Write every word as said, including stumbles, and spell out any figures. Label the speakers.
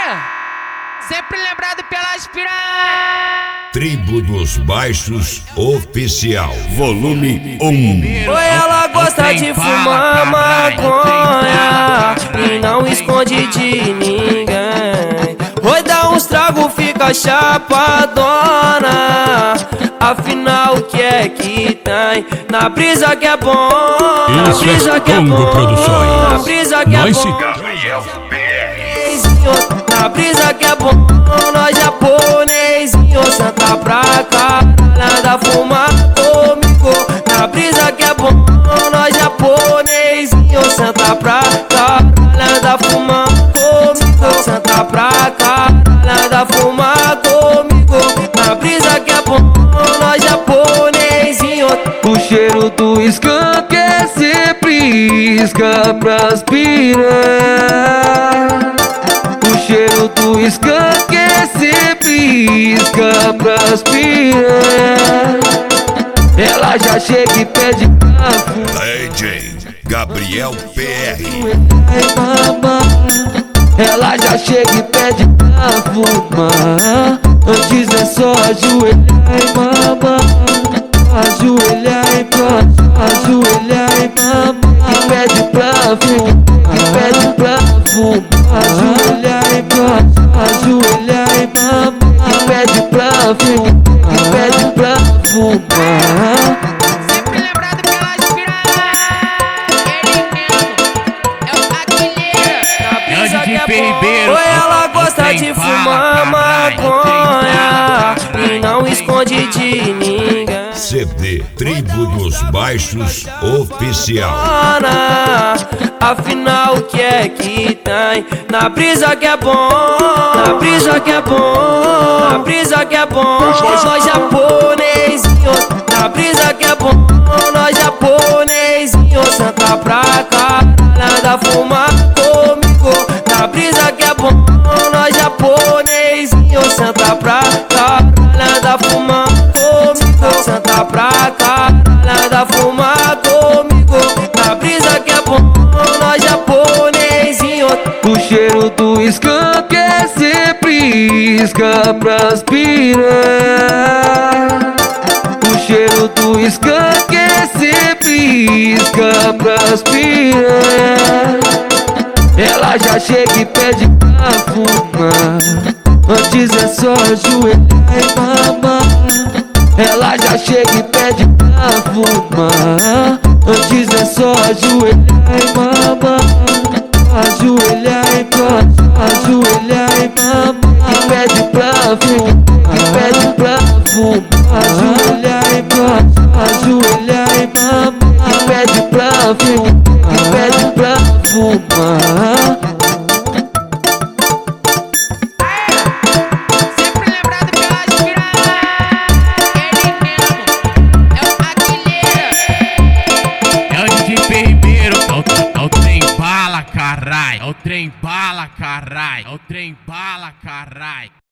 Speaker 1: Sempre lembrado pelas piranhas.
Speaker 2: Tribo dos Baixos Oficial, volume um.
Speaker 3: Oi, ela gosta de fumar maconha e não esconde de ninguém. Oi, dá uns trago, fica chapadona. Afinal, o que é que tem? Na brisa que é bom, na brisa que é bom, na brisa que é bom. Na brisa que é bom, nós japonesinho, senta pra cá, nada fumar comigo. Na brisa que é bom, nós japonesinho, senta pra cá, nada fumar comigo. Senta pra cá, nada fumar comigo. Na brisa que é bom, nós japonesinho. O cheiro do skunk é sempre isca pras piranhas. O cheiro do skunk é sempre isca pras piranhas. Ela já chega e pede pra fumar.
Speaker 2: D J Gabriel P R.
Speaker 3: Ela já chega e pede pra fumar. Antes é só ajoelhar e mamar. Ajoelhar e mamar, ajoelhar e mamar. E pede pra fumar, e pede pra fumar. Ajoelhar e mamar, ajoelhar e mamar. E pede pra fumar, e pede pra fumar.
Speaker 1: Sempre lembrado pelas piranhas. Ele mesmo é o Aguilera.
Speaker 3: É o D J Ribeiro. Oi, ela gosta de fumar maconha e não esconde de ninguém.
Speaker 2: C D Tribo dos Baixos Oficial.
Speaker 3: Afinal, o que é que tem? Na brisa que é bom, na brisa que é bom, na brisa que é bom. Nós japonesinho, na brisa que é bom, nós japonesinho, senta pra cá, nada fumar comigo. Na brisa que é bom, nós japonesinho, senta pra cá, nada fumar comigo. Senta pra cá, nada fumar comigo. Na brisa que é bom, nós japonesinho. O cheiro do skunk é sempre isca pras piranhas. O cheiro do skunk é sempre isca pras piranhas. Ela já chega e pede pra fumar. Antes é só ajoelhar e mamar. Ela já chega e pede pra fumar. Antes é só ajoelhar e mamar. Ajoelhar e mamar, ajoelhar e mamar. E pede pra fumar, e pede pra fumar. Ajoelhar e mamar, ajoelhar e mamar. E pede pra fumar, e pede pra fumar.
Speaker 1: Sempre lembrado pelas piranhas. Ele mesmo é o Aguilera.
Speaker 4: É o D J Ribeiro. É o, é o trem bala, carai. É o trem bala, carai. É o trem bala, carai.